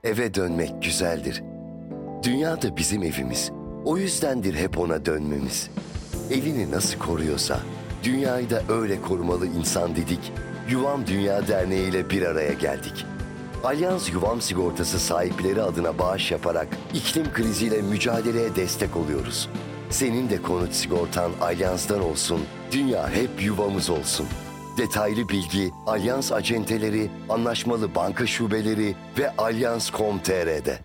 Eve dönmek güzeldir. Dünya da bizim evimiz. O yüzdendir hep ona dönmemiz. Evini nasıl koruyorsa, dünyayı da öyle korumalı insan dedik. Yuvam Dünya Derneği ile bir araya geldik. Alyans Yuvam Sigortası sahipleri adına bağış yaparak iklim kriziyle mücadeleye destek oluyoruz. Senin de konut sigortan Alyans'tan olsun, dünya hep yuvamız olsun. Detaylı bilgi Alyans acenteleri, anlaşmalı banka şubeleri ve alyans.com.tr'de.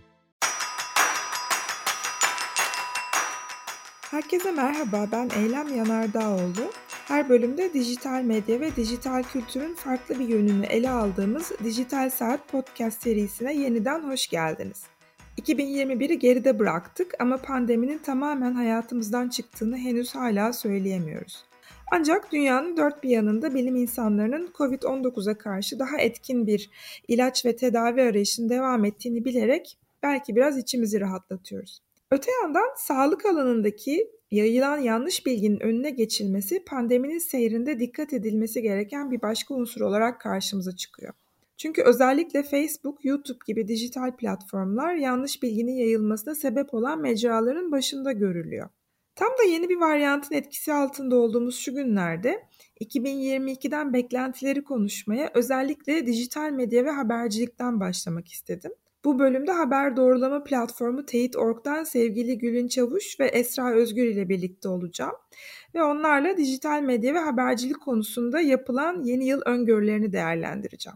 Herkese merhaba, ben Eylem Yanardağoğlu. Her bölümde dijital medya ve dijital kültürün farklı bir yönünü ele aldığımız Dijital Saat Podcast serisine yeniden hoş geldiniz. 2021'i geride bıraktık ama pandeminin tamamen hayatımızdan çıktığını henüz hala söyleyemiyoruz. Ancak dünyanın dört bir yanında bilim insanlarının COVID-19'a karşı daha etkin bir ilaç ve tedavi arayışının devam ettiğini bilerek belki biraz içimizi rahatlatıyoruz. Öte yandan sağlık alanındaki yayılan yanlış bilginin önüne geçilmesi pandeminin seyrinde dikkat edilmesi gereken bir başka unsur olarak karşımıza çıkıyor. Çünkü özellikle Facebook, YouTube gibi dijital platformlar yanlış bilginin yayılmasına sebep olan mecraların başında görülüyor. Tam da yeni bir varyantın etkisi altında olduğumuz şu günlerde 2022'den beklentileri konuşmaya özellikle dijital medya ve habercilikten başlamak istedim. Bu bölümde haber doğrulama platformu Teyit.org'dan sevgili Gülün Çavuş ve Esra Özgür ile birlikte olacağım. Ve onlarla dijital medya ve habercilik konusunda yapılan yeni yıl öngörülerini değerlendireceğim.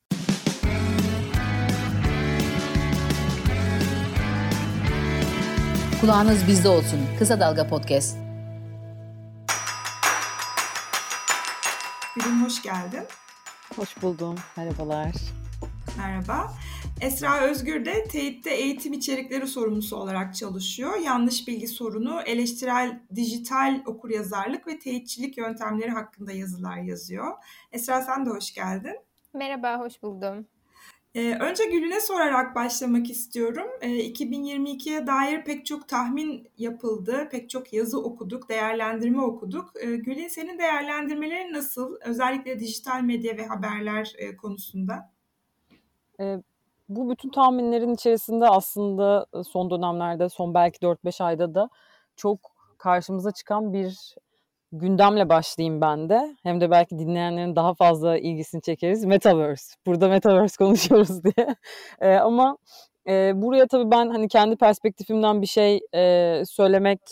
Kulağınız bizde olsun. Kısa Dalga Podcast. Gülün hoş geldin. Hoş buldum. Merhabalar. Merhaba. Esra Özgür de Teyit'te eğitim içerikleri sorumlusu olarak çalışıyor. Yanlış bilgi sorunu, eleştirel dijital okuryazarlık ve teyitçilik yöntemleri hakkında yazılar yazıyor. Esra sen de hoş geldin. Merhaba, hoş buldum. Önce Gül'üne sorarak başlamak istiyorum. 2022'ye dair pek çok tahmin yapıldı, pek çok yazı okuduk, değerlendirme okuduk. Gül'ün senin değerlendirmelerin nasıl? Özellikle dijital medya ve haberler konusunda. Bu bütün tahminlerin içerisinde aslında son dönemlerde, son belki 4-5 ayda da çok karşımıza çıkan bir gündemle başlayayım ben de. Hem de belki dinleyenlerin daha fazla ilgisini çekeriz. Metaverse. Burada Metaverse konuşuyoruz diye. Ama buraya tabii ben hani kendi perspektifimden bir şey söylemek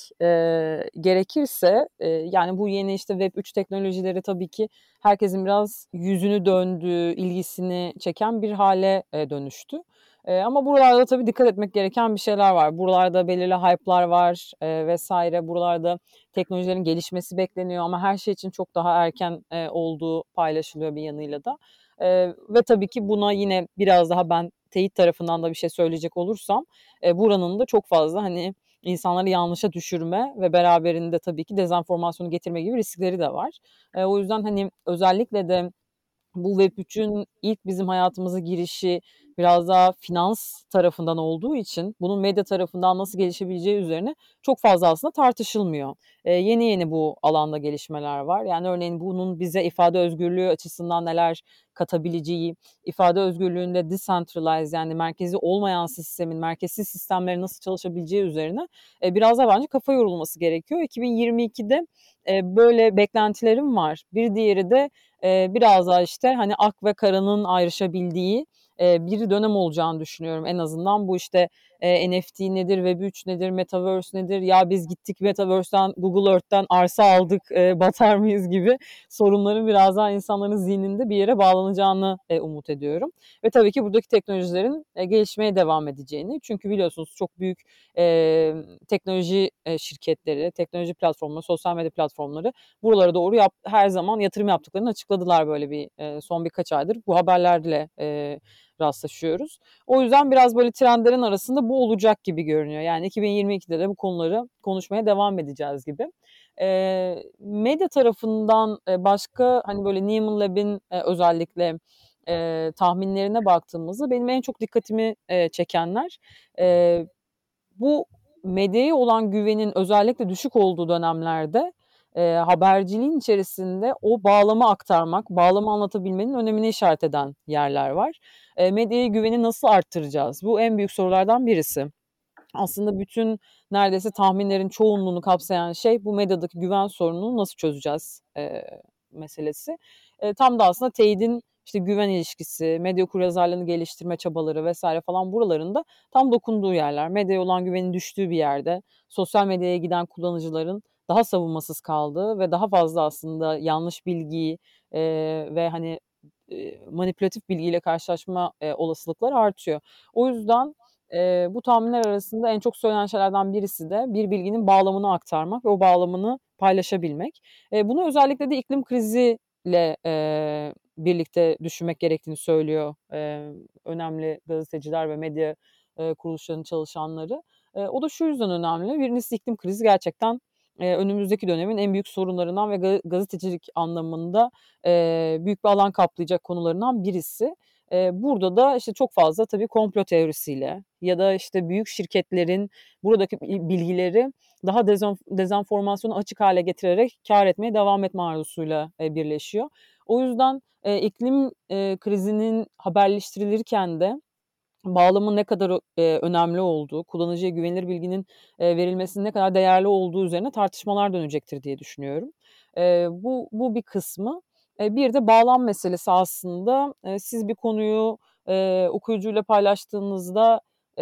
gerekirse yani bu yeni işte Web3 teknolojileri tabii ki herkesin biraz yüzünü döndüğü, ilgisini çeken bir hale dönüştü. Ama buralarda tabii dikkat etmek gereken bir şeyler var. Buralarda belirli hype'lar var vesaire. Buralarda teknolojilerin gelişmesi bekleniyor ama her şey için çok daha erken olduğu paylaşılıyor bir yanıyla da. Ve tabii ki buna yine biraz daha ben teyit tarafından da bir şey söyleyecek olursam buranın da çok fazla hani insanları yanlışa düşürme ve beraberinde tabii ki dezenformasyonu getirme gibi riskleri de var. O yüzden hani özellikle de bu Web3'ün ilk bizim hayatımıza girişi biraz daha finans tarafından olduğu için bunun medya tarafından nasıl gelişebileceği üzerine çok fazla aslında tartışılmıyor. Yeni bu alanda gelişmeler var. Yani örneğin bunun bize ifade özgürlüğü açısından neler katabileceği, ifade özgürlüğünde decentralized yani merkezi olmayan sistemin, merkezsiz sistemlerin nasıl çalışabileceği üzerine biraz daha bence kafa yorulması gerekiyor. 2022'de böyle beklentilerim var. Bir diğeri de biraz daha işte hani ak ve karanın ayrışabildiği bir dönem olacağını düşünüyorum. En azından bu işte NFT nedir, Web3 nedir, Metaverse nedir? Ya biz gittik Metaverse'den, Google Earth'ten arsa aldık, batar mıyız gibi sorunların biraz daha insanların zihninde bir yere bağlanacağını umut ediyorum. Ve tabii ki buradaki teknolojilerin gelişmeye devam edeceğini. Çünkü biliyorsunuz çok büyük teknoloji şirketleri, teknoloji platformları, sosyal medya platformları buralara doğru her zaman yatırım yaptıklarını açıkladılar böyle bir son birkaç aydır. Bu haberlerle rastlaşıyoruz. O yüzden biraz böyle trendlerin arasında bu olacak gibi görünüyor. Yani 2022'de de bu konuları konuşmaya devam edeceğiz gibi. Medya tarafından başka hani böyle Neiman Lab'in özellikle tahminlerine baktığımızda benim en çok dikkatimi çekenler bu medyaya olan güvenin özellikle düşük olduğu dönemlerde haberciliğin içerisinde o bağlamı aktarmak, bağlamı anlatabilmenin önemine işaret eden yerler var. Medyaya güveni nasıl arttıracağız? Bu en büyük sorulardan birisi. Aslında bütün neredeyse tahminlerin çoğunluğunu kapsayan şey bu medyadaki güven sorununu nasıl çözeceğiz meselesi. Tam da aslında teyidin işte güven ilişkisi, medya okuryazarlığını geliştirme çabaları vesaire falan buralarında tam dokunduğu yerler. Medyaya olan güvenin düştüğü bir yerde sosyal medyaya giden kullanıcıların daha savunmasız kaldığı ve daha fazla aslında yanlış bilgiyi ve hani manipülatif bilgiyle karşılaşma olasılıkları artıyor. O yüzden bu tahminler arasında en çok söylenen şeylerden birisi de bir bilginin bağlamını aktarmak ve o bağlamını paylaşabilmek. Bunu özellikle de iklim kriziyle birlikte düşünmek gerektiğini söylüyor önemli gazeteciler ve medya kuruluşlarının çalışanları. O da şu yüzden önemli. Birincisi iklim krizi gerçekten önümüzdeki dönemin en büyük sorunlarından ve gazetecilik anlamında büyük bir alan kaplayacak konularından birisi. Burada da işte çok fazla tabii komplo teorisiyle ya da işte büyük şirketlerin buradaki bilgileri daha dezenformasyonu açık hale getirerek kar etmeye devam etme arzusuyla birleşiyor. O yüzden iklim krizinin haberleştirilirken de bağlamın ne kadar önemli olduğu, kullanıcıya güvenilir bilginin verilmesinin ne kadar değerli olduğu üzerine tartışmalar dönecektir diye düşünüyorum. Bu bir kısmı. Bir de bağlam meselesi aslında. Siz bir konuyu okuyucuyla paylaştığınızda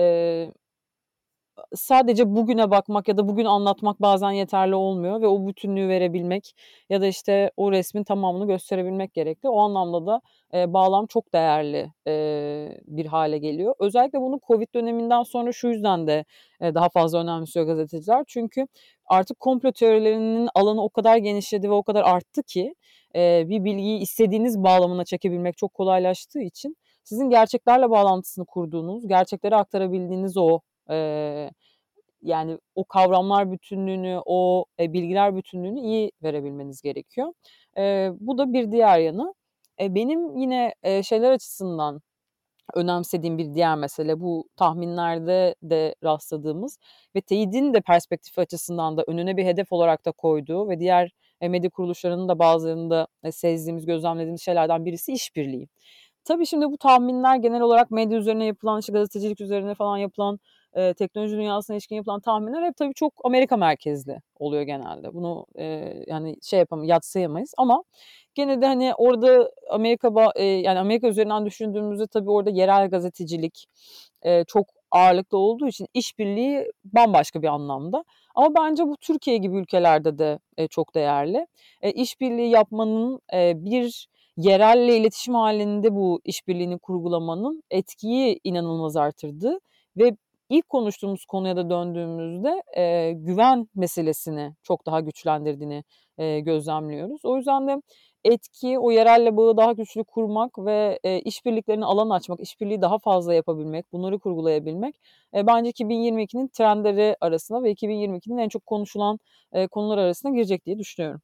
sadece bugüne bakmak ya da bugün anlatmak bazen yeterli olmuyor ve o bütünlüğü verebilmek ya da işte o resmin tamamını gösterebilmek gerekli. O anlamda da bağlam çok değerli bir hale geliyor. Özellikle bunu Covid döneminden sonra şu yüzden de daha fazla önemsiyor gazeteciler. Çünkü artık komplo teorilerinin alanı o kadar genişledi ve o kadar arttı ki bir bilgiyi istediğiniz bağlamına çekebilmek çok kolaylaştığı için sizin gerçeklerle bağlantısını kurduğunuz, gerçekleri aktarabildiğiniz o yani o kavramlar bütünlüğünü, o bilgiler bütünlüğünü iyi verebilmeniz gerekiyor. Bu da bir diğer yanı. Benim yine şeyler açısından önemsediğim bir diğer mesele bu tahminlerde de rastladığımız ve teyidin de perspektifi açısından da önüne bir hedef olarak da koyduğu ve diğer medya kuruluşlarının da bazılarında sezdiğimiz, gözlemlediğimiz şeylerden birisi işbirliği. Tabii şimdi bu tahminler genel olarak medya üzerine yapılan, işte gazetecilik üzerine falan yapılan, teknoloji dünyasına ilişkin yapılan tahminler hep tabii çok Amerika merkezli oluyor genelde. Bunu yani yadsıyamayız ama gene de hani orada yani Amerika üzerinden düşündüğümüzde tabii orada yerel gazetecilik çok ağırlıklı olduğu için işbirliği bambaşka bir anlamda. Ama bence bu Türkiye gibi ülkelerde de çok değerli. İşbirliği yapmanın bir yerelle iletişim halinde bu işbirliğini kurgulamanın etkiyi inanılmaz artırdığı ve ilk konuştuğumuz konuya da döndüğümüzde güven meselesini çok daha güçlendirdiğini gözlemliyoruz. O yüzden de etki, o yerelle bağı daha güçlü kurmak ve işbirliklerine alan açmak, işbirliği daha fazla yapabilmek, bunları kurgulayabilmek bence 2022'nin trendleri arasında ve 2022'nin en çok konuşulan konular arasına girecek diye düşünüyorum.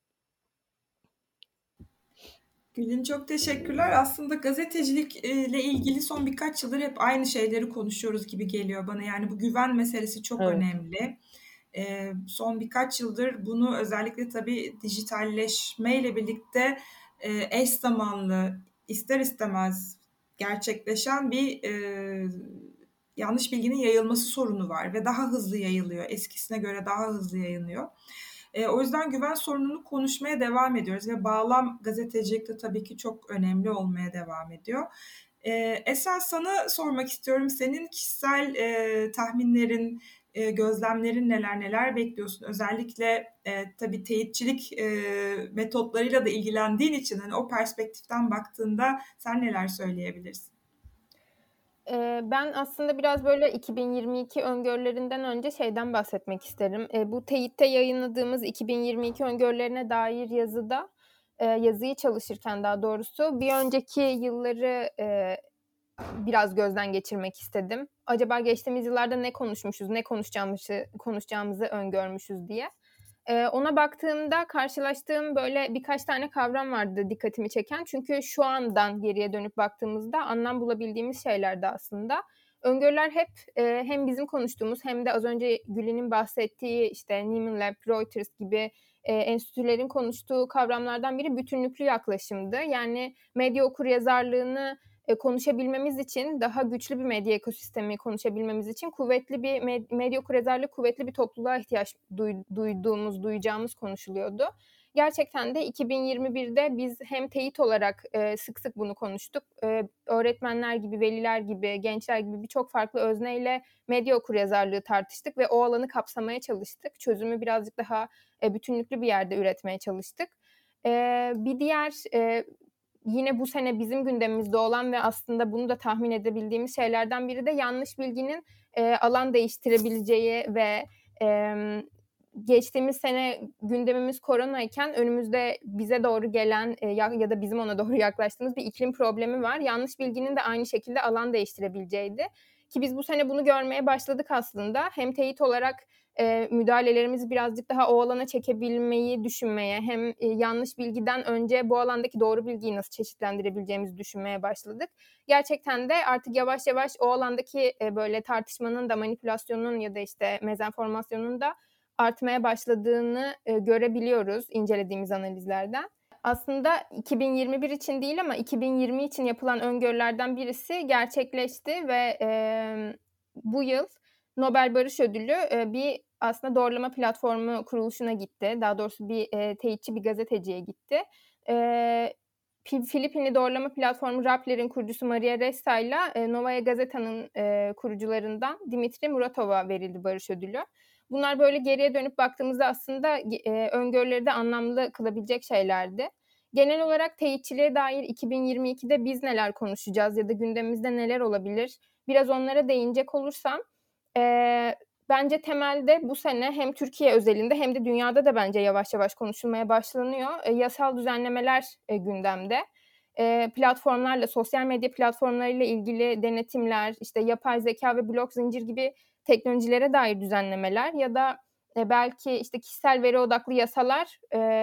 Gülün çok teşekkürler. Aslında gazetecilik ile ilgili son birkaç yıldır hep aynı şeyleri konuşuyoruz gibi geliyor bana. Yani bu güven meselesi çok Evet. önemli. Son birkaç yıldır bunu özellikle tabii dijitalleşmeyle birlikte eş zamanlı ister istemez gerçekleşen bir yanlış bilginin yayılması sorunu var ve daha hızlı yayılıyor. Eskisine göre daha hızlı yayılıyor. O yüzden güven sorununu konuşmaya devam ediyoruz ve bağlam gazetecilikte tabii ki çok önemli olmaya devam ediyor. Esas sana sormak istiyorum. Senin kişisel tahminlerin, gözlemlerin neler bekliyorsun? Özellikle tabii teyitçilik metotlarıyla da ilgilendiğin için hani o perspektiften baktığında sen neler söyleyebilirsin? Ben aslında biraz böyle 2022 öngörülerinden önce şeyden bahsetmek isterim. Bu TEİT'te yayınladığımız 2022 öngörülerine dair yazıyı çalışırken daha doğrusu bir önceki yılları biraz gözden geçirmek istedim. Acaba geçtiğimiz yıllarda ne konuşmuşuz, ne konuşacağımızı öngörmüşüz diye. Ona baktığımda karşılaştığım böyle birkaç tane kavram vardı dikkatimi çeken. Çünkü şu andan geriye dönüp baktığımızda anlam bulabildiğimiz şeylerdi aslında. öngörüler hep hem bizim konuştuğumuz hem de az önce Gülin'in bahsettiği işte Nieman Lab, Reuters gibi enstitülerin konuştuğu kavramlardan biri bütünlüklü yaklaşımdı. Yani medya okuryazarlığını konuşabilmemiz için, daha güçlü bir medya ekosistemi konuşabilmemiz için kuvvetli bir medya okuryazarlığı, kuvvetli bir topluluğa ihtiyaç duyacağımız konuşuluyordu. Gerçekten de 2021'de biz hem teyit olarak sık sık bunu konuştuk. Öğretmenler gibi, veliler gibi, gençler gibi birçok farklı özneyle medya okuryazarlığı tartıştık ve o alanı kapsamaya çalıştık. Çözümü birazcık daha bütünlüklü bir yerde üretmeye çalıştık. Bir diğer yine bu sene bizim gündemimizde olan ve aslında bunu da tahmin edebildiğimiz şeylerden biri de yanlış bilginin alan değiştirebileceği ve geçtiğimiz sene gündemimiz koronayken önümüzde bize doğru gelen ya da bizim ona doğru yaklaştığımız bir iklim problemi var. Yanlış bilginin de aynı şekilde alan değiştirebileceğiydi. Ki biz bu sene bunu görmeye başladık aslında. Hem teyit olarak müdahalelerimizi birazcık daha o alana çekebilmeyi düşünmeye, hem yanlış bilgiden önce bu alandaki doğru bilgiyi nasıl çeşitlendirebileceğimizi düşünmeye başladık. Gerçekten de artık yavaş yavaş o alandaki böyle tartışmanın da, manipülasyonun ya da işte mezenformasyonun da artmaya başladığını görebiliyoruz incelediğimiz analizlerden. Aslında 2021 için değil ama 2020 için yapılan öngörülerden birisi gerçekleşti ve bu yıl Nobel Barış Ödülü bir aslında doğrulama platformu kuruluşuna gitti. Daha doğrusu bir teyitçi bir gazeteciye gitti. Filipinli doğrulama platformu Rappler'in kurucusu Maria Ressa ile Novaya Gazeta'nın kurucularından Dimitri Muratov'a verildi Barış Ödülü. Bunlar böyle geriye dönüp baktığımızda aslında öngörüleri de anlamlı kılabilecek şeylerdi. Genel olarak teyitçiliğe dair 2022'de biz neler konuşacağız ya da gündemimizde neler olabilir? Biraz onlara değinecek olursam, bence temelde bu sene hem Türkiye özelinde hem de dünyada da bence yavaş yavaş konuşulmaya başlanıyor. Yasal düzenlemeler gündemde. Platformlarla, sosyal medya platformlarıyla ilgili denetimler, işte yapay zeka ve blok zincir gibi teknolojilere dair düzenlemeler ya da belki işte kişisel veri odaklı yasalar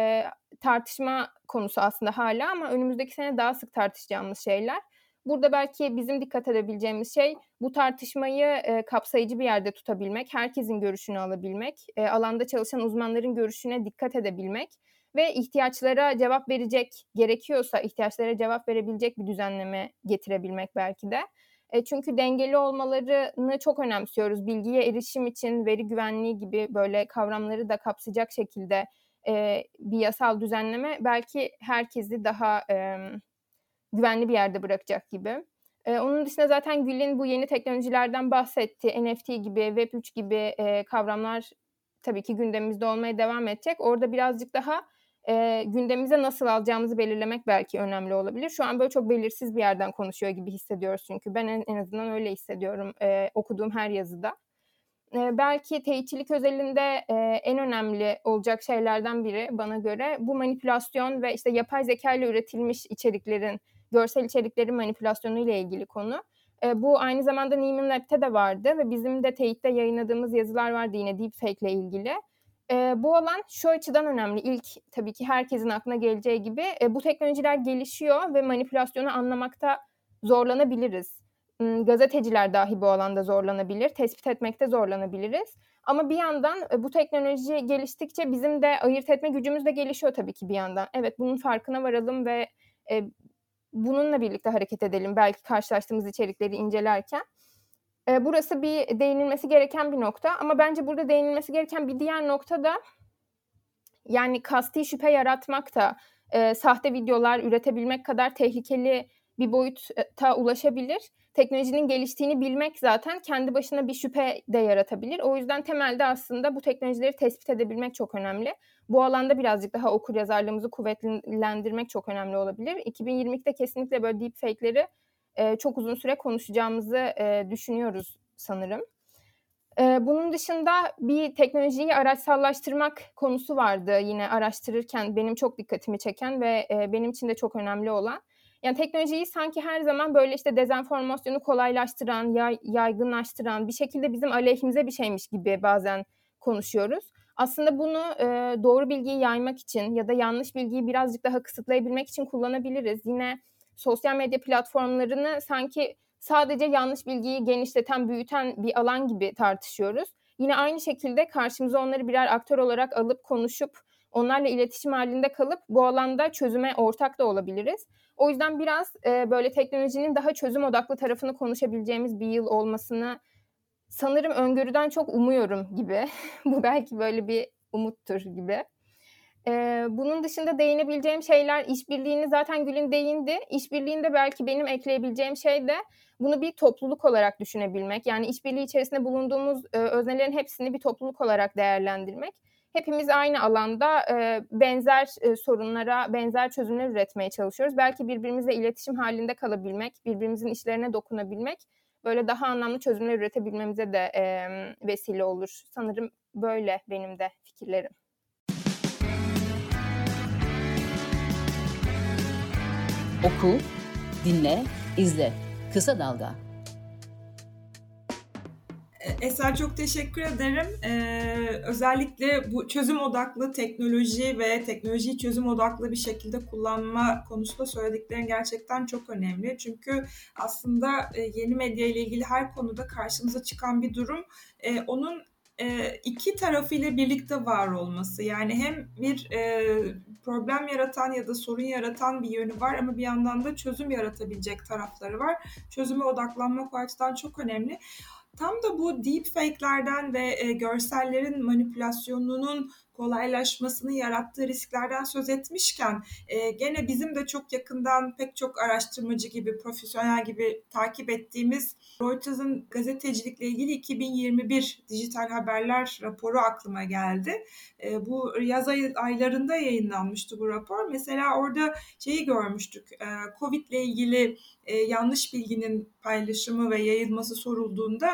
tartışma konusu aslında hala ama önümüzdeki sene daha sık tartışacağımız şeyler. Burada belki bizim dikkat edebileceğimiz şey bu tartışmayı kapsayıcı bir yerde tutabilmek, herkesin görüşünü alabilmek, alanda çalışan uzmanların görüşüne dikkat edebilmek ve ihtiyaçlara cevap gerekiyorsa ihtiyaçlara cevap verebilecek bir düzenleme getirebilmek belki de. Çünkü dengeli olmalarını çok önemsiyoruz. Bilgiye erişim için veri güvenliği gibi böyle kavramları da kapsayacak şekilde bir yasal düzenleme belki herkesi daha güvenli bir yerde bırakacak gibi. Onun dışında zaten Gül'in bu yeni teknolojilerden bahsetti. NFT gibi, Web3 gibi kavramlar tabii ki gündemimizde olmaya devam edecek. Orada birazcık daha gündemimize nasıl alacağımızı belirlemek belki önemli olabilir. Şu an böyle çok belirsiz bir yerden konuşuyor gibi hissediyoruz çünkü. Ben en azından öyle hissediyorum okuduğum her yazıda. Belki teyitçilik özelinde en önemli olacak şeylerden biri bana göre bu manipülasyon ve işte yapay zeka ile üretilmiş içeriklerin, görsel içeriklerin manipülasyonu ile ilgili konu. Bu aynı zamanda Nieman Lab'te de vardı ve bizim de teyitte yayınladığımız yazılar vardı yine deepfake ile ilgili. Bu alan şu açıdan önemli. İlk tabii ki herkesin aklına geleceği gibi bu teknolojiler gelişiyor ve manipülasyonu anlamakta zorlanabiliriz. Gazeteciler dahi bu alanda zorlanabilir, tespit etmekte zorlanabiliriz. Ama bir yandan bu teknoloji geliştikçe bizim de ayırt etme gücümüz de gelişiyor tabii ki bir yandan. Evet, bunun farkına varalım ve bununla birlikte hareket edelim belki karşılaştığımız içerikleri incelerken. Burası bir değinilmesi gereken bir nokta ama bence burada değinilmesi gereken bir diğer nokta da yani kasti şüphe yaratmak da sahte videolar üretebilmek kadar tehlikeli bir boyuta ulaşabilir. Teknolojinin geliştiğini bilmek zaten kendi başına bir şüphe de yaratabilir. O yüzden temelde aslında bu teknolojileri tespit edebilmek çok önemli. Bu alanda birazcık daha okuryazarlığımızı kuvvetlendirmek çok önemli olabilir. 2022'de kesinlikle böyle deepfake'leri çok uzun süre konuşacağımızı düşünüyoruz sanırım. Bunun dışında bir teknolojiyi araçsallaştırmak konusu vardı yine araştırırken benim çok dikkatimi çeken ve benim için de çok önemli olan. Yani teknolojiyi sanki her zaman böyle işte dezenformasyonu kolaylaştıran, yaygınlaştıran, bir şekilde bizim aleyhimize bir şeymiş gibi bazen konuşuyoruz. Aslında bunu doğru bilgiyi yaymak için ya da yanlış bilgiyi birazcık daha kısıtlayabilmek için kullanabiliriz. Yine sosyal medya platformlarını sanki sadece yanlış bilgiyi genişleten, büyüten bir alan gibi tartışıyoruz. Yine aynı şekilde karşımıza onları birer aktör olarak alıp konuşup onlarla iletişim halinde kalıp bu alanda çözüme ortak da olabiliriz. O yüzden biraz böyle teknolojinin daha çözüm odaklı tarafını konuşabileceğimiz bir yıl olmasını sanırım öngörüden çok umuyorum gibi. Bu belki böyle bir umuttur gibi. Bunun dışında değinebileceğim şeyler, işbirliğini zaten Gül'ün değindi. İşbirliğinde belki benim ekleyebileceğim şey de bunu bir topluluk olarak düşünebilmek. Yani işbirliği içerisinde bulunduğumuz öznelerin hepsini bir topluluk olarak değerlendirmek. Hepimiz aynı alanda benzer sorunlara, benzer çözümler üretmeye çalışıyoruz. Belki birbirimizle iletişim halinde kalabilmek, birbirimizin işlerine dokunabilmek böyle daha anlamlı çözümler üretebilmemize de vesile olur. Sanırım böyle benim de fikirlerim. Oku, dinle, izle. Kısa Dalga. Eser, çok teşekkür ederim. Özellikle bu çözüm odaklı teknoloji ve teknolojiyi çözüm odaklı bir şekilde kullanma konusunda söylediklerin gerçekten çok önemli. Çünkü aslında yeni medya ile ilgili her konuda karşımıza çıkan bir durum onun iki tarafıyla birlikte var olması. Yani hem bir problem yaratan ya da sorun yaratan bir yönü var ama bir yandan da çözüm yaratabilecek tarafları var. Çözüme odaklanmak o açıdan çok önemli. Tam da bu deepfake'lerden ve görsellerin manipülasyonunun kolaylaşmasını yarattığı risklerden söz etmişken gene bizim de çok yakından pek çok araştırmacı gibi, profesyonel gibi takip ettiğimiz Reuters'ın gazetecilikle ilgili 2021 dijital haberler raporu aklıma geldi. Bu yaz aylarında yayınlanmıştı bu rapor. Mesela orada şeyi görmüştük, Covid ile ilgili yanlış bilginin paylaşımı ve yayılması sorulduğunda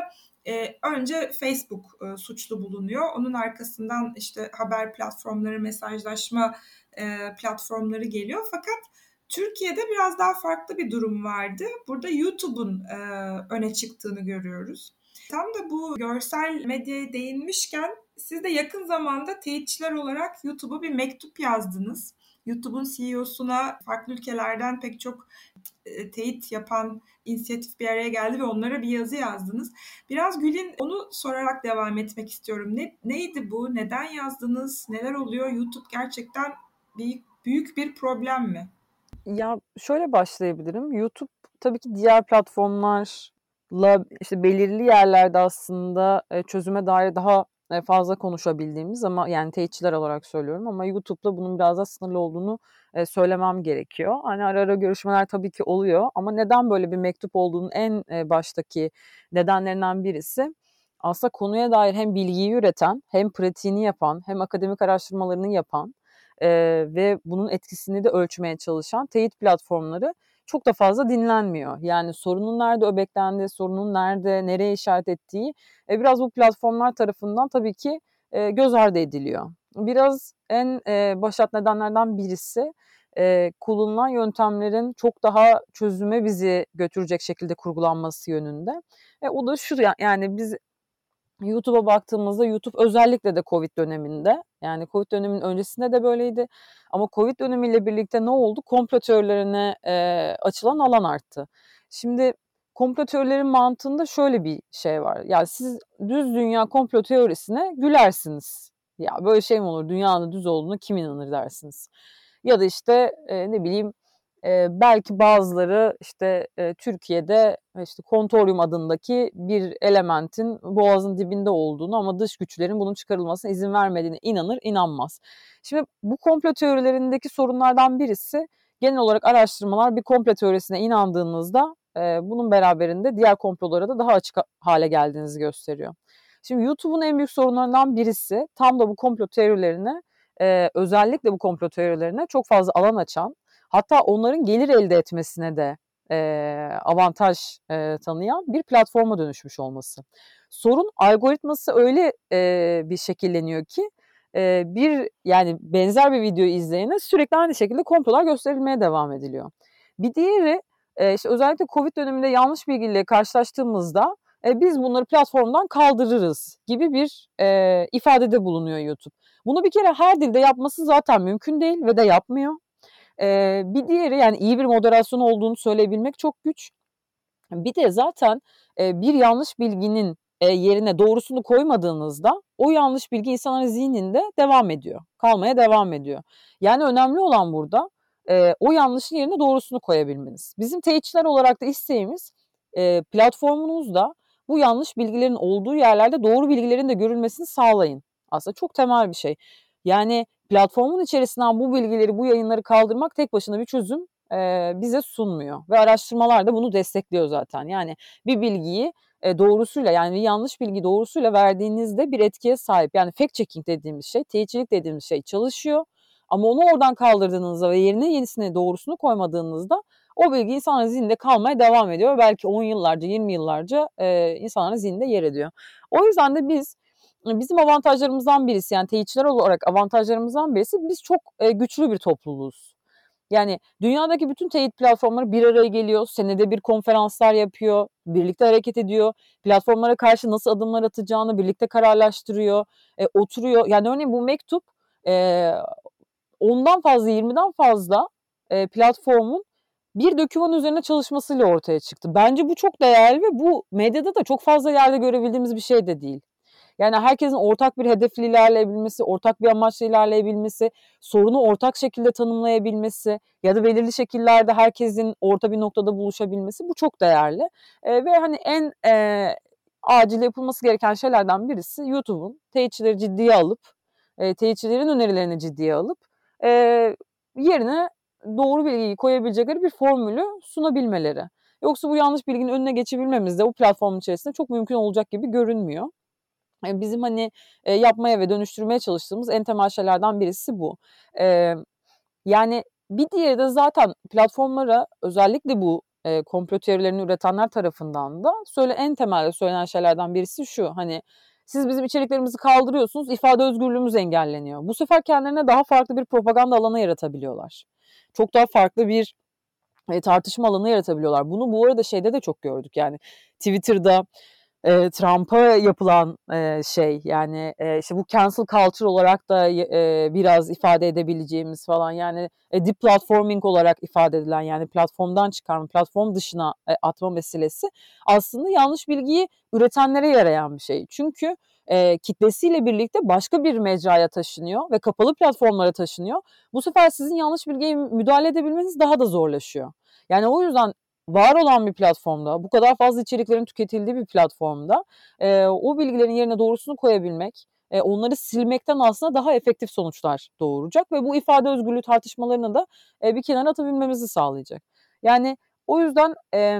önce Facebook suçlu bulunuyor. Onun arkasından işte haber platformları, mesajlaşma platformları geliyor. Fakat Türkiye'de biraz daha farklı bir durum vardı. Burada YouTube'un öne çıktığını görüyoruz. Tam da bu görsel medyaya değinmişken siz de yakın zamanda teyitçiler olarak YouTube'a bir mektup yazdınız. YouTube'un CEO'suna farklı ülkelerden pek çok teyit yapan inisiyatif bir araya geldi ve onlara bir yazı yazdınız. Biraz Gül'in onu sorarak devam etmek istiyorum. Neydi bu? Neden yazdınız? Neler oluyor? YouTube gerçekten büyük bir problem mi? Ya şöyle başlayabilirim. YouTube tabii ki diğer platformlarla işte belirli yerlerde aslında çözüme dair daha fazla konuşabildiğimiz ama yani teyitçiler olarak söylüyorum ama YouTube'da bunun biraz daha sınırlı olduğunu söylemem gerekiyor. Hani ara ara görüşmeler tabii ki oluyor ama neden böyle bir mektup olduğunun en baştaki nedenlerinden birisi aslında konuya dair hem bilgiyi üreten, hem pratiğini yapan, hem akademik araştırmalarını yapan ve bunun etkisini de ölçmeye çalışan teyit platformları çok da fazla dinlenmiyor. Yani sorunun nerede öbeklendiği, sorunun nereye işaret ettiği biraz bu platformlar tarafından tabii ki göz ardı ediliyor. Biraz en başat nedenlerden birisi kullanılan yöntemlerin çok daha çözüme bizi götürecek şekilde kurgulanması yönünde. O da şu, yani biz YouTube'a baktığımızda YouTube özellikle de Covid döneminde, yani Covid döneminin öncesinde de böyleydi ama Covid dönemiyle birlikte ne oldu? Komplo teorilerine açılan alan arttı. Şimdi komplo teorilerin mantığında şöyle bir şey var. Yani siz düz dünya komplo teorisine gülersiniz. Ya böyle şey mi olur? Dünyanın düz olduğunu kim inanır dersiniz. Ya da işte ne bileyim belki bazıları işte Türkiye'de işte kontoryum adındaki bir elementin boğazın dibinde olduğunu ama dış güçlerin bunun çıkarılmasına izin vermediğine inanır, inanmaz. Şimdi bu komplo teorilerindeki sorunlardan birisi genel olarak araştırmalar bir komplo teorisine inandığınızda bunun beraberinde diğer komplolara da daha açık hale geldiğinizi gösteriyor. Şimdi YouTube'un en büyük sorunlarından birisi tam da bu komplo teorilerine özellikle bu komplo teorilerine çok fazla alan açan, hatta onların gelir elde etmesine de avantaj tanıyan bir platforma dönüşmüş olması. Sorun algoritması öyle bir şekilleniyor ki yani benzer bir videoyu izleyene sürekli aynı şekilde komplolar gösterilmeye devam ediliyor. Bir diğeri işte özellikle Covid döneminde yanlış bilgiyle karşılaştığımızda biz bunları platformdan kaldırırız gibi bir ifadede bulunuyor YouTube. Bunu bir kere her dilde yapması zaten mümkün değil ve de yapmıyor. Bir diğeri, yani iyi bir moderasyon olduğunu söyleyebilmek çok güç. Bir de zaten bir yanlış bilginin yerine doğrusunu koymadığınızda o yanlış bilgi insanların zihninde devam ediyor, kalmaya devam ediyor. Yani önemli olan burada o yanlışın yerine doğrusunu koyabilmeniz. Bizim teyitçiler olarak da isteğimiz platformunuzda bu yanlış bilgilerin olduğu yerlerde doğru bilgilerin de görülmesini sağlayın. Aslında çok temel bir şey. Yani platformun içerisinden bu bilgileri, bu yayınları kaldırmak tek başına bir çözüm bize sunmuyor. Ve araştırmalar da bunu destekliyor zaten. Yani bir bilgiyi doğrusuyla, yani bir yanlış bilgi doğrusuyla verdiğinizde bir etkiye sahip. Yani fact checking dediğimiz şey, teyitçilik dediğimiz şey çalışıyor. Ama onu oradan kaldırdığınızda ve yerine yenisini, doğrusunu koymadığınızda o bilgi insanların zihninde kalmaya devam ediyor. Belki 10 yıllarca, 20 yıllarca insanların zihninde yer ediyor. O yüzden de bizim avantajlarımızdan birisi, yani teyitçiler olarak avantajlarımızdan birisi, biz çok güçlü bir topluluğuz. Yani dünyadaki bütün teyit platformları bir araya geliyor, senede bir konferanslar yapıyor, birlikte hareket ediyor, platformlara karşı nasıl adımlar atacağını birlikte kararlaştırıyor, oturuyor. Yani örneğin bu mektup 10'dan fazla, 20'den fazla platformun bir doküman üzerine çalışmasıyla ortaya çıktı. Bence bu çok değerli ve bu medyada da çok fazla yerde görebildiğimiz bir şey de değil. Yani herkesin ortak bir hedefle ilerleyebilmesi, ortak bir amaçla ilerleyebilmesi, sorunu ortak şekilde tanımlayabilmesi ya da belirli şekillerde herkesin orta bir noktada buluşabilmesi, bu çok değerli. Ve hani en acil yapılması gereken şeylerden birisi YouTube'un teyitçileri ciddiye alıp, teyitçilerin önerilerini ciddiye alıp yerine doğru bilgiyi koyabilecekleri bir formülü sunabilmeleri. Yoksa bu yanlış bilginin önüne geçebilmemiz de bu platformun içerisinde çok mümkün olacak gibi görünmüyor. Bizim hani yapmaya ve dönüştürmeye çalıştığımız en temel şeylerden birisi bu. Yani bir diğeri de zaten platformlara, özellikle bu komplo teorilerini üretenler tarafından da en temelde söylenen şeylerden birisi şu: hani siz bizim içeriklerimizi kaldırıyorsunuz, ifade özgürlüğümüz engelleniyor. Bu sefer kendilerine daha farklı bir propaganda alanı yaratabiliyorlar. Çok daha farklı bir tartışma alanı yaratabiliyorlar. Bunu bu arada şeyde de çok gördük, yani Twitter'da Trump'a yapılan şey, yani işte bu cancel culture olarak da biraz ifade edebileceğimiz falan, yani deplatforming olarak ifade edilen, yani platformdan çıkarma, platform dışına atma meselesi aslında yanlış bilgiyi üretenlere yarayan bir şey. Çünkü kitlesiyle birlikte başka bir mecraya taşınıyor ve kapalı platformlara taşınıyor. Bu sefer sizin yanlış bilgiye müdahale edebilmeniz daha da zorlaşıyor. Yani o yüzden var olan bir platformda, bu kadar fazla içeriklerin tüketildiği bir platformda o bilgilerin yerine doğrusunu koyabilmek, onları silmekten aslında daha efektif sonuçlar doğuracak ve bu ifade özgürlüğü tartışmalarını da bir kenara atabilmemizi sağlayacak. Yani o yüzden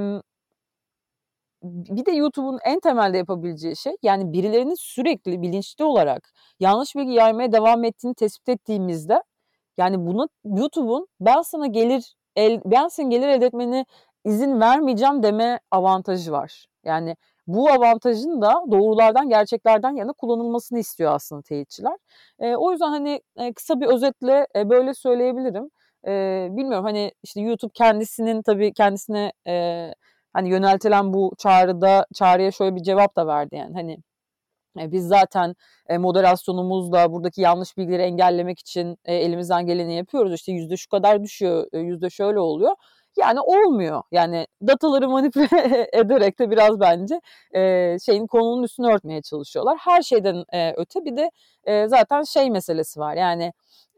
bir de YouTube'un en temelde yapabileceği şey, yani birilerinin sürekli bilinçli olarak yanlış bilgi yaymaya devam ettiğini tespit ettiğimizde, yani bunu YouTube'un ben senin gelir elde etmene izin vermeyeceğim deme avantajı var. Yani bu avantajın da doğrulardan, gerçeklerden yana kullanılmasını istiyor aslında teyitçiler. O yüzden hani kısa bir özetle böyle söyleyebilirim. Bilmiyorum, hani işte YouTube tabii kendisine hani yöneltilen bu çağrıya şöyle bir cevap da verdi, yani hani biz zaten moderasyonumuzla buradaki yanlış bilgileri engellemek için elimizden geleni yapıyoruz. İşte yüzde şu kadar düşüyor, yüzde şöyle oluyor. Yani olmuyor. Yani dataları manipüle ederek de biraz bence konunun üstünü örtmeye çalışıyorlar. Her şeyden öte bir de zaten meselesi var. Yani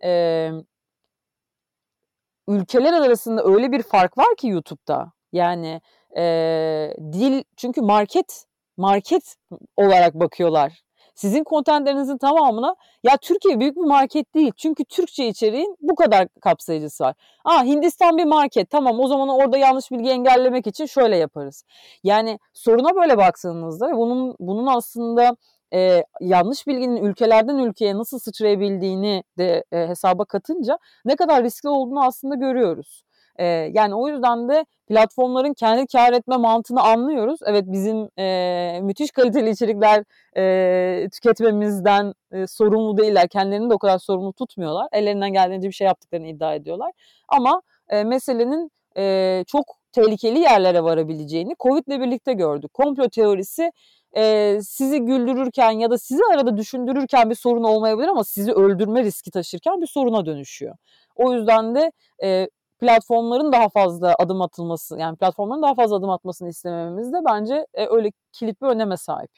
ülkeler arasında öyle bir fark var ki YouTube'da. Yani dil, çünkü market olarak bakıyorlar. Sizin kontentlerinizin tamamına, ya Türkiye büyük bir market değil. Çünkü Türkçe içeriğin bu kadar kapsayıcısı var. Hindistan bir market. Tamam, o zaman orada yanlış bilgi engellemek için şöyle yaparız. Yani soruna böyle baktığınızda ve bunun aslında yanlış bilginin ülkelerden ülkeye nasıl sıçrayabildiğini de hesaba katınca ne kadar riskli olduğunu aslında görüyoruz. Yani o yüzden de platformların kendi kar etme mantığını anlıyoruz. Evet, bizim müthiş kaliteli içerikler tüketmemizden sorumlu değiller. Kendilerini de o kadar sorumlu tutmuyorlar. Ellerinden geldiğince bir şey yaptıklarını iddia ediyorlar. Ama meselenin çok tehlikeli yerlere varabileceğini Covid'le birlikte gördük. Komplo teorisi sizi güldürürken ya da sizi arada düşündürürken bir sorun olmayabilir ama sizi öldürme riski taşırken bir soruna dönüşüyor. O yüzden de platformların daha fazla adım atılması, yani platformların daha fazla adım atmasını istememiz de bence öyle kilit bir öneme sahip.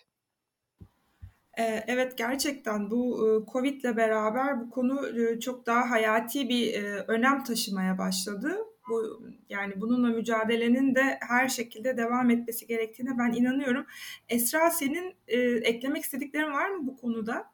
Evet, gerçekten bu Covid'le beraber bu konu çok daha hayati bir önem taşımaya başladı. Yani bununla mücadelenin de her şekilde devam etmesi gerektiğine ben inanıyorum. Esra, senin eklemek istediklerin var mı bu konuda?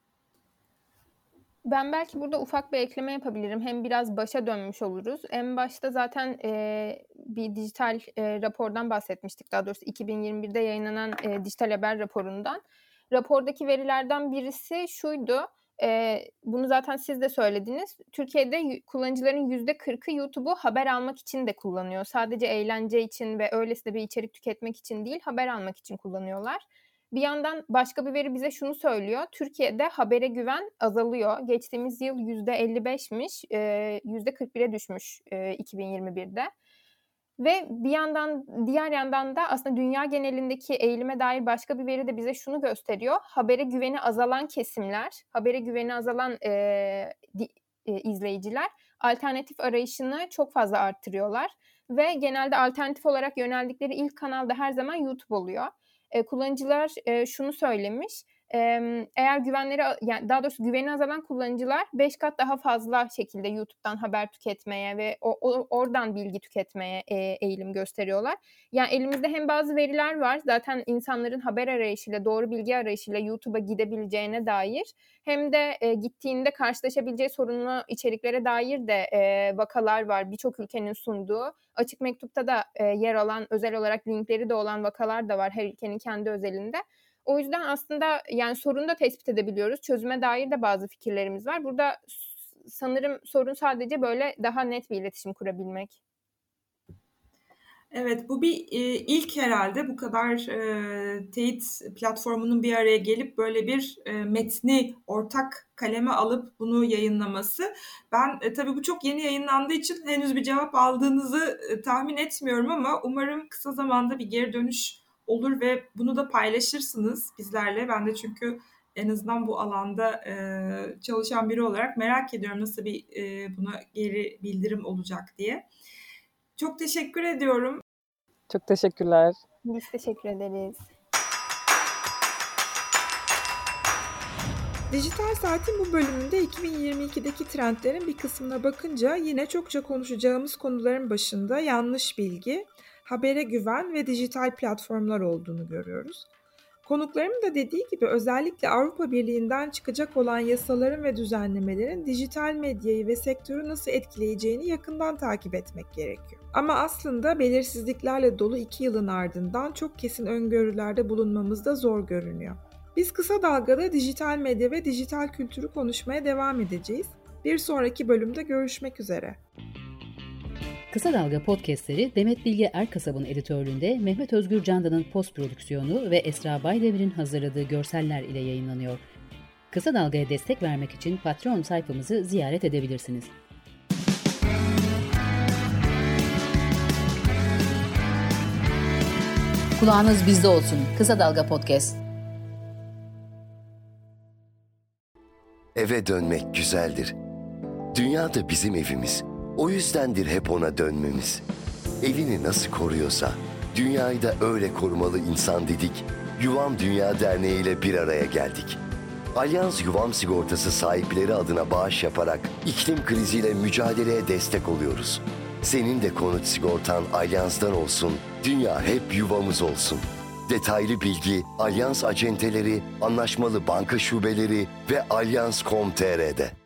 Ben belki burada ufak bir ekleme yapabilirim. Hem biraz başa dönmüş oluruz. En başta zaten bir dijital rapordan bahsetmiştik. Daha doğrusu 2021'de yayınlanan dijital haber raporundan. Rapordaki verilerden birisi şuydu. Bunu zaten siz de söylediniz. Türkiye'de kullanıcıların %40'ı YouTube'u haber almak için de kullanıyor. Sadece eğlence için ve öylesine bir içerik tüketmek için değil, haber almak için kullanıyorlar. Bir yandan başka bir veri bize şunu söylüyor. Türkiye'de habere güven azalıyor. Geçtiğimiz yıl %55'miş, %41'e düşmüş 2021'de. Ve diğer yandan da aslında dünya genelindeki eğilime dair başka bir veri de bize şunu gösteriyor. Habere güveni azalan kesimler, habere güveni azalan izleyiciler alternatif arayışını çok fazla arttırıyorlar. Ve genelde alternatif olarak yöneldikleri ilk kanal da her zaman YouTube oluyor. Kullanıcılar şunu söylemiş. Eğer yani daha doğrusu güveni azalan kullanıcılar 5 kat daha fazla şekilde YouTube'dan haber tüketmeye ve oradan bilgi tüketmeye eğilim gösteriyorlar. Yani elimizde hem bazı veriler var, zaten insanların haber arayışıyla, doğru bilgi arayışıyla YouTube'a gidebileceğine dair, hem de gittiğinde karşılaşabileceği sorunlu içeriklere dair de vakalar var. Birçok ülkenin sunduğu, açık mektupta da yer alan, özel olarak linkleri de olan vakalar da var her ülkenin kendi özelinde. O yüzden aslında yani sorunu da tespit edebiliyoruz. Çözüme dair de bazı fikirlerimiz var. Burada sanırım sorun sadece böyle daha net bir iletişim kurabilmek. Evet, bu bir ilk herhalde bu kadar teyit platformunun bir araya gelip böyle bir metni ortak kaleme alıp bunu yayınlaması. Ben tabii bu çok yeni yayınlandığı için henüz bir cevap aldığınızı tahmin etmiyorum ama umarım kısa zamanda bir geri dönüş olur ve bunu da paylaşırsınız bizlerle. Ben de çünkü en azından bu alanda çalışan biri olarak merak ediyorum nasıl bir buna geri bildirim olacak diye. Çok teşekkür ediyorum. Çok teşekkürler. Biz teşekkür ederiz. Dijital Saat'in bu bölümünde 2022'deki trendlerin bir kısmına bakınca yine çokça konuşacağımız konuların başında yanlış bilgi, habere güven ve dijital platformlar olduğunu görüyoruz. Konuklarımın da dediği gibi özellikle Avrupa Birliği'nden çıkacak olan yasaların ve düzenlemelerin dijital medyayı ve sektörü nasıl etkileyeceğini yakından takip etmek gerekiyor. Ama aslında belirsizliklerle dolu 2 yılın ardından çok kesin öngörülerde bulunmamız da zor görünüyor. Biz Kısa Dalga'da dijital medya ve dijital kültürü konuşmaya devam edeceğiz. Bir sonraki bölümde görüşmek üzere. Kısa Dalga podcastleri Demet Bilge Erkasab'ın editörlüğünde Mehmet Özgür Candan'ın post prodüksiyonu ve Esra Baydemir'in hazırladığı görseller ile yayınlanıyor. Kısa Dalga'ya destek vermek için Patreon sayfamızı ziyaret edebilirsiniz. Kulağınız bizde olsun. Kısa Dalga Podcast. Eve dönmek güzeldir. Dünya da bizim evimiz. O yüzdendir hep ona dönmemiz. Evini nasıl koruyorsa, dünyayı da öyle korumalı insan dedik. Yuvam Dünya Derneği ile bir araya geldik. Alyans Yuvam Sigortası sahipleri adına bağış yaparak iklim kriziyle mücadeleye destek oluyoruz. Senin de konut sigortan Alyans'tan olsun, dünya hep yuvamız olsun. Detaylı bilgi Alyans acenteleri, anlaşmalı banka şubeleri ve Alyans.com.tr'de.